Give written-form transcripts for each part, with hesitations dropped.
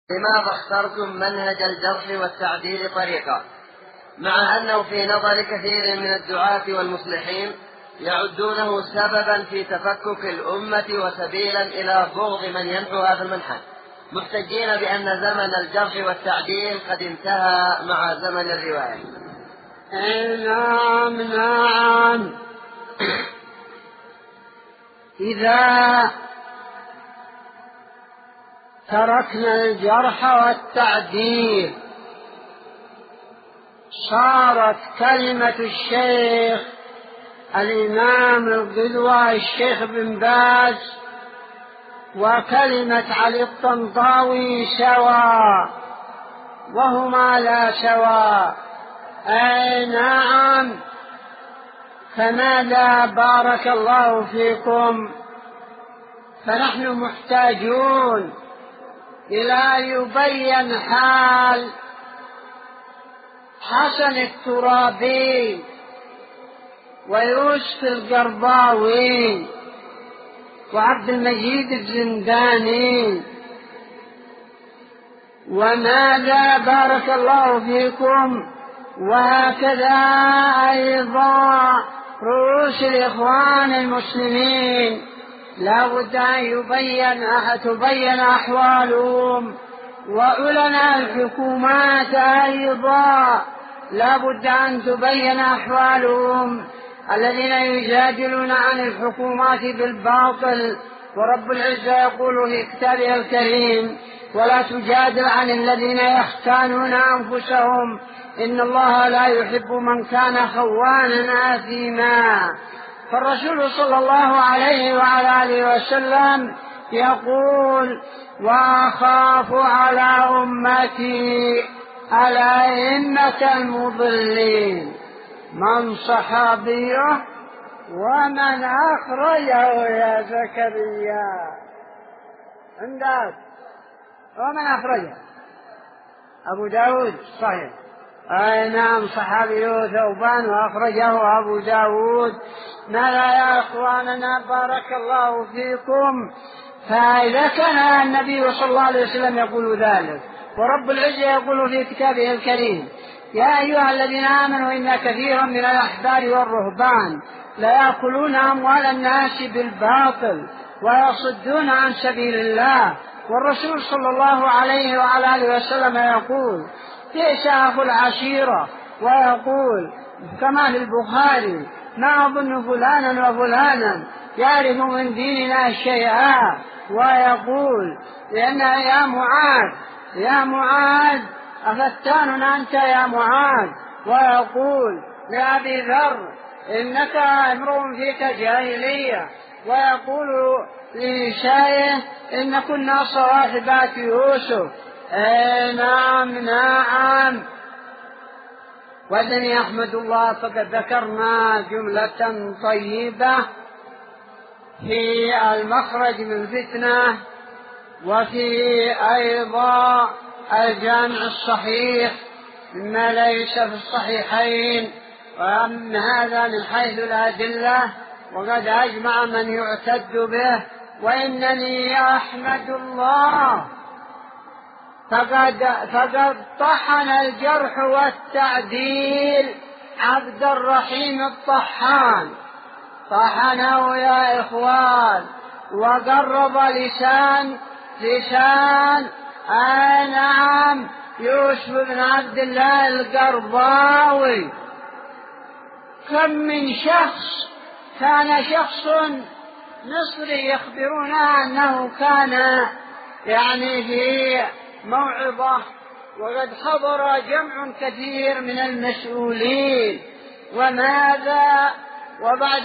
لماذا اخترتم منهج الجرح والتعديل طريقة، مع أنه في نظر كثير من الدعاة والمصلحين يعدونه سببا في تفكك الأمة وسبيلا إلى بغض من ينحو هذا المنهج، محتجين بأن زمن الجرح والتعديل قد انتهى مع زمن الرواية؟ نعم. إذا تركنا الجرح والتعديل صارت كلمة الشيخ الإمام القدوة الشيخ بن باز وكلمة علي الطنطاوي سواء، وهما لا سواء. نعم. فماذا بارك الله فيكم؟ فنحن محتاجون إلى يبين حال حسن الترابي ويوسف القرضاوي وعبد المجيد الزنداني، وماذا بارك الله فيكم وهكذا أيضا رؤوس الإخوان المسلمين لا بد أن تبين أحوالهم، وعلماء الحكومات أيضا لا بد أن تبين أحوالهم، الذين يجادلون عن الحكومات بالباطل. ورب العزة يقول في كتابه الكريم: ولا تجادل عن الذين يختانون أنفسهم إن الله لا يحب من كان خوانا آثما. فالرسول صلى الله عليه وعلى آله وسلم يقول: وأخاف على أمتي الأئمة المضلين، من صحابيه ومن أخرجه يا زكريا عندك، ومن أخرجه أبو داود صحيح. نعم، صحابيه ثوبان وأخرجه أبو داود. ماذا يا أخواننا بارك الله فيكم؟ فإذا كان النبي صلى الله عليه وسلم يقول ذلك، ورب العزة يقول في كتابه الكريم: يا أيها الذين آمنوا إن كثيرا من الأحبار والرهبان لا يأكلون أموال الناس بالباطل ويصدون عن سبيل الله. والرسول صلى الله عليه وعلى آله وسلم يقول: بئس أخو العشيرة، ويقول كما في البخاري: ما أظن فلانا وفلانا يعرف من ديننا شيئا. ويقول: لأن يا معاذ أفتان أنت يا معاذ. ويقول لأبي ذر: إنك امرؤ فيك جاهلية. ويقول لنسائه: إن كنا صواحبات يوسف. نعم. وإنني أحمد الله فقد ذكرنا جملة طيبة في المخرج من الفتنة، وفي أيضا الجامع الصحيح مما ليس في الصحيحين، وأن هذا من حيث الأدلة وقد أجمع من يعتد به. وإنني أحمد الله فقد طحن الجرح والتعديل عبد الرحيم الطحان، طحنه يا إخوان، وقرب لسان نعم يوسف بن عبد الله القرضاوي. كم من شخص كان شخص مصري يخبرنا أنه كان في موعظة، وقد حضر جمع كثير من المسؤولين، وماذا وبعد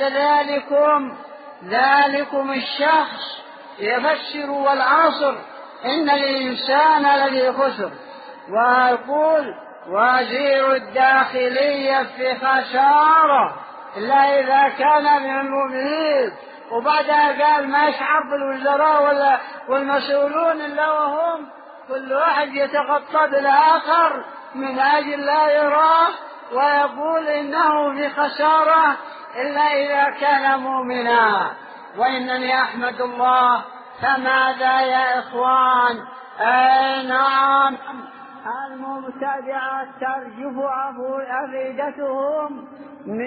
ذلكم الشخص يفسر والعصر إن الإنسان الذي خسر، ويقول وزير الداخلية في خسارة إلا إذا كان من المؤمنين. وبعدها قال: ما يشعر بالوزراء والمسؤولون إلا وهم كل واحد يتغطى بالآخر من أجل لا يراه، ويقول إنه في خسارة إلا إذا كان مؤمنا. وإنني أحمد الله. فماذا يا إخوان؟ أي نعم، المبتدعة ترجف أفئدتهم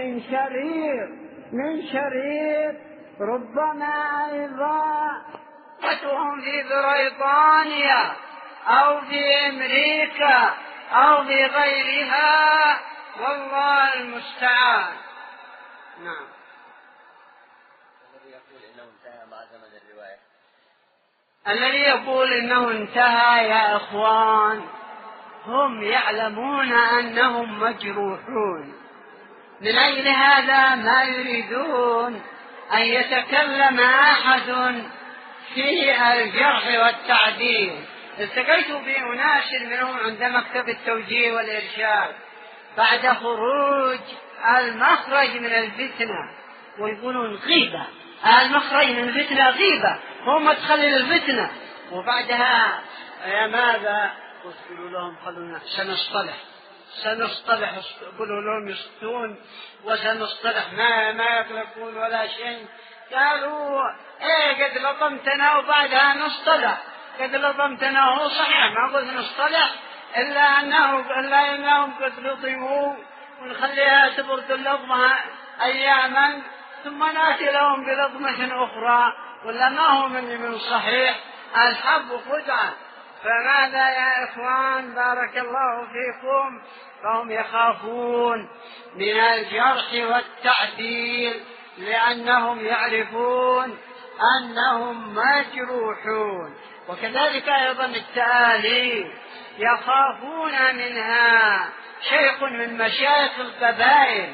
من شرير ربما أيضا قتلهم في بريطانيا أو في أمريكا أو في غيرها، والله المستعان. نعم. الذي يقول إنه انتهى يا إخوان، هم يعلمون أنهم مجروحون، من أجل هذا ما يريدون أن يتكلم أحد في الجرح والتعديل. التقيت بأناس منهم عند مكتب التوجيه والإرشاد بعد خروج المخرج من الفتنة، ويقولون غيبة، المخرج من الفتنة غيبة، هو مدخل الفتنة. وبعدها يا ماذا قلوا لهم؟ قالوا سنصطلح، قلوا لهم يسكتون وسنصطلح، ما يطلقون ولا شيء. قالوا قد لطمتنا وبعدها نصطلح، قد لطمتنا هو صحيح، ما قلت نصطلح إلا أنهم قد لطموا، ونخليها تبرد اللطمة أياما ثم نأتي لهم بلطمة أخرى، ولا ما هو من صحيح، الحب خدعة. فماذا يا إخوان بارك الله فيكم؟ فهم يخافون من الجرح والتعديل لأنهم يعرفون أنهم مجروحون. وكذلك أيضا التآليف يخافون منها. شيخ من مشايخ القبائل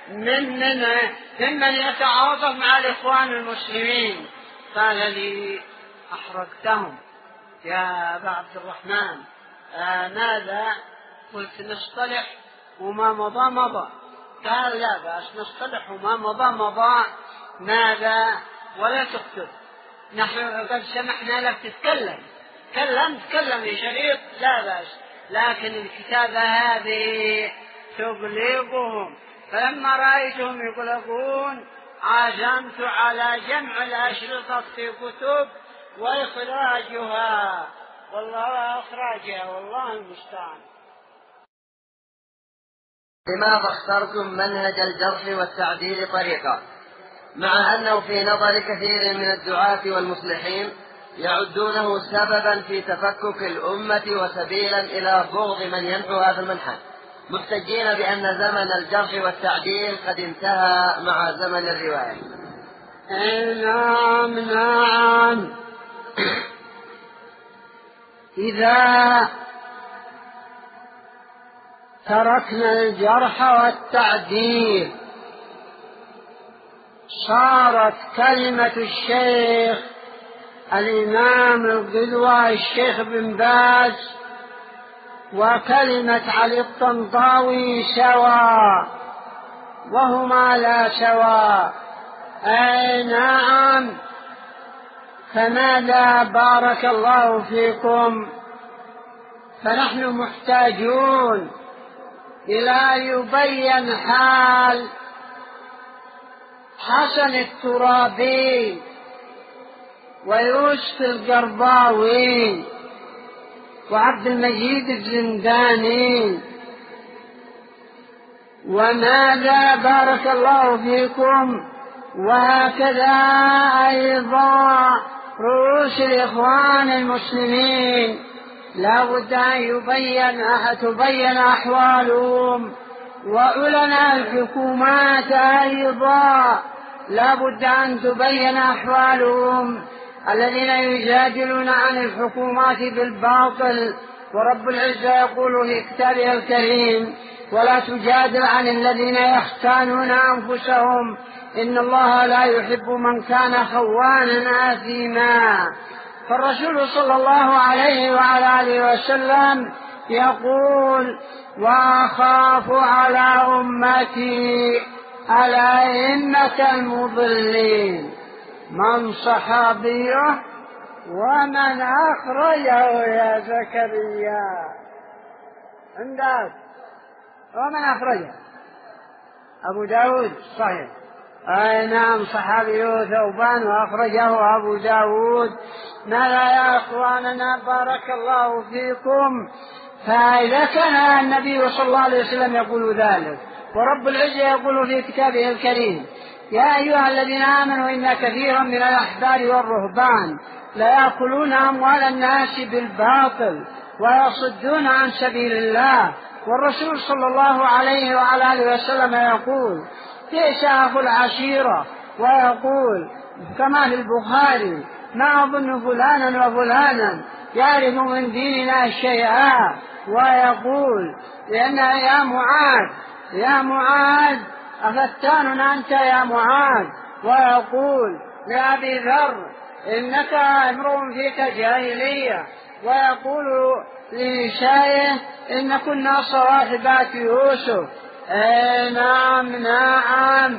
ممن يتعاطف مع الإخوان المسلمين قال لي: أحرقتهم يا أبا عبد الرحمن، ماذا؟ قلت: نصطلح وما مضى. قال: لا بأس، نصطلح وما مضى. ماذا؟ ولا تكتب، نحن قد سمحنا لك تتكلم، تكلم يا شريط، لا بأس، لكن الكتابة هذه تقلقهم. فلما رأيتهم يقلقون عزمت على جمع الأشرطة في كتب وإخراجها، والله المستعان. لماذا اخترتم منهج الجرح والتعديل طريقة، مع أنه في نظر كثير من الدعاة والمصلحين يعدونه سببا في تفكك الأمة وسبيلا إلى بغض من ينحو هذا المنهج، محتجين بأن زمن الجرح والتعديل قد انتهى مع زمن الرواية؟ نعم. إذا تركنا الجرح والتعديل صارت كلمة الشيخ الإمام القدوة الشيخ بن باز وكلمة علي الطنطاوي سواء، وهما لا سواء. أي نعم. فماذا بارك الله فيكم؟ فنحن محتاجون إلى يبين حال حسن الترابي ويوسف القرضاوي وعبد المجيد الزنداني. وماذا بارك الله فيكم؟ وهكذا أيضا رؤوس الإخوان المسلمين لا بد أن تبين أحوالهم، وعلماء الحكومات أيضا لا بد أن تبين أحوالهم، الذين يجادلون عن الحكومات بالباطل. ورب العزة يقول في كتابه الكريم: ولا تجادل عن الذين يختانون أنفسهم إن الله لا يحب من كان خوانا آثما. فالرسول صلى الله عليه وعلى آله وسلم يقول: وأخاف على أمتي الأئمة المضلين، من صحابيه ومن أخرجه يا زكريا عندك، ومن أخرجه أبو داود صحيح، أي نعم صحابي ثوبان وأخرجه أبو داود. ماذا يا إخواننا بارك الله فيكم؟ فإذا كان النبي صلى الله عليه وسلم يقول ذلك ورب العزة يقول في كتابه الكريم يا أيها الذين آمنوا إن كثيرا من الأحبار والرهبان ليأكلون أموال الناس بالباطل ويصدون عن سبيل الله، والرسول صلى الله عليه وعلى آله وسلم يقول بئس أخو العشيرة، ويقول كما في البخاري ما أظن فلانا وفلانا يعرف من ديننا شيئا، ويقول لأن يا معاذ أفتان أنت يا معاذ، ويقول لأبي ذر إنك امرؤ فيك جاهلية، ويقول لنسائه إن كنا صواحبات يوسف. نعم.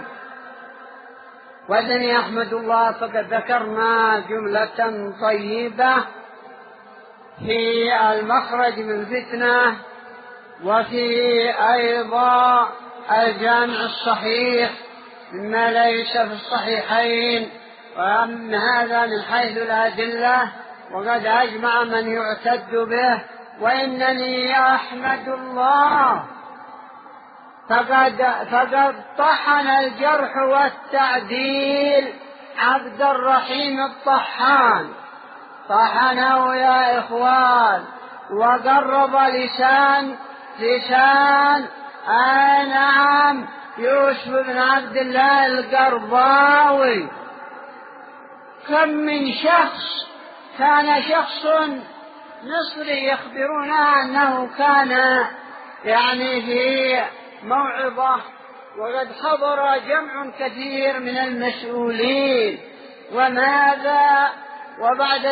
وإذن أحمد الله فقد ذكرنا جملة طيبة في المخرج من الفتنة، وفي أيضا الجامع الصحيح مما ليس في الصحيحين، وأما هذا من حيث الأدلة وقد أجمع من يعتد به. وإنني أحمد الله فقد طحن الجرح والتعديل عبد الرحيم الطحان، طحنه يا إخوان، وقرب لسان نعم يوسف بن عبد الله القرضاوي. كم من شخص كان شخص مصري يخبرنا أنه كان في موعظة وقد حضر جمع كثير من المسؤولين، وماذا وبعد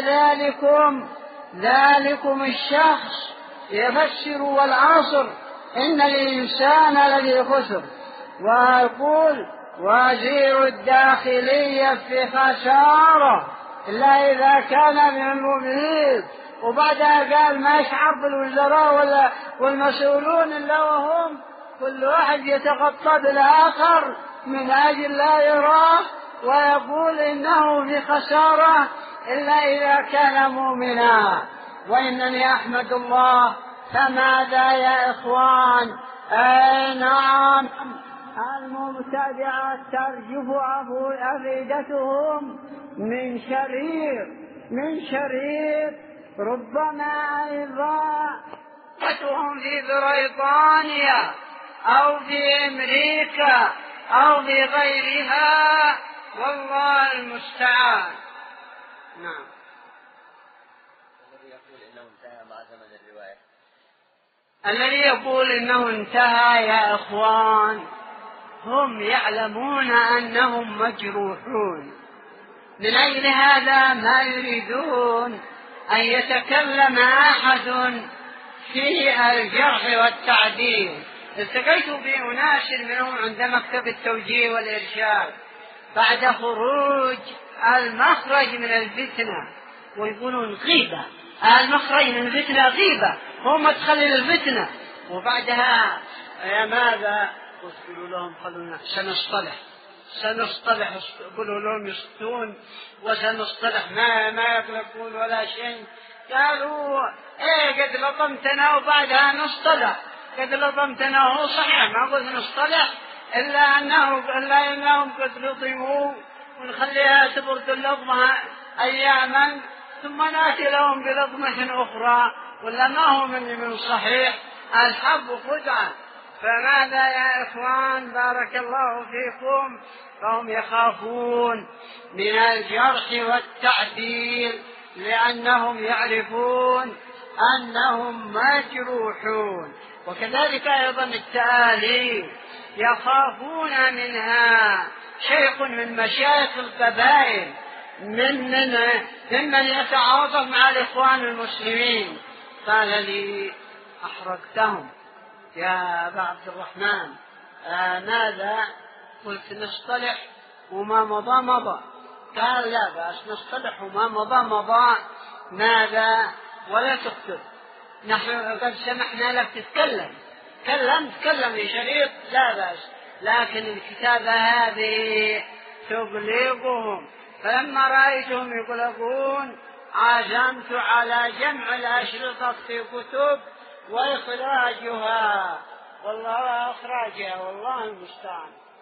ذلكم الشخص يفسر والعصر إن الإنسان الذي خسر، ويقول وزير الداخلية في خسارة إلا إذا كان من المؤمنين، وبعدها قال ما يشعر بالوزراء والمسؤولون إلا وهم كل واحد يتغطى بالآخر من أجل لا يراه، ويقول إنه في خسارة إلا إذا كان مؤمنا. وإنني أحمد الله. فماذا يا إخوان؟ نعم المبتدعة ترجف أفئدتهم من شرير ربما أيضا قتهم في بريطانيا أو في أمريكا أو في غيرها، والله المستعان. نعم. الذي يقول إنه انتهى يا إخوان هم يعلمون أنهم مجروحون، من أجل هذا ما يريدون أن يتكلم أحد في الجرح والتعديل. التقيت بأناس منهم عند مكتب التوجيه والإرشاد بعد خروج المخرج من الفتنة، ويقولون غيبة، المخرج من الفتنة غيبة، هو مدخل الفتنة. وبعدها ماذا قلوا لهم؟ قالوا سنصطلح، قلوا لهم يسكتون وسنصطلح ما يقلقون ولا شيء. قالوا قد لطمتنا وبعدها نصطلح، قد لطمتنا هو صحيح ما قلت نصطلح إلا أنهم قد لطموا، ونخليها تبرد اللطمة أياما ثم نأتي لهم بلطمة أخرى، ولا ما هو من صحيح، الحب خدعة. فماذا يا إخوان بارك الله فيكم؟ فهم يخافون من الجرح والتعديل لأنهم يعرفون أنهم مجروحون. وكذلك أيضا التآليف يخافون منها. شيخ من مشايخ القبائل ممن يتعاطف مع الإخوان المسلمين قال لي أحرقتهم يا أبا عبد الرحمن. ماذا؟ قلت نصطلح وما مضى. قال لا بأس نصطلح وما مضى. ماذا؟ ولا تكتب، نحن قد سمحنا لك تتكلم يا شريط، لا بأس، لكن الكتابة هذه تقلقهم، فلما رأيتهم يقلقون عزمت على جمع الأشرطة في كتب وإخراجها، والله المستعان.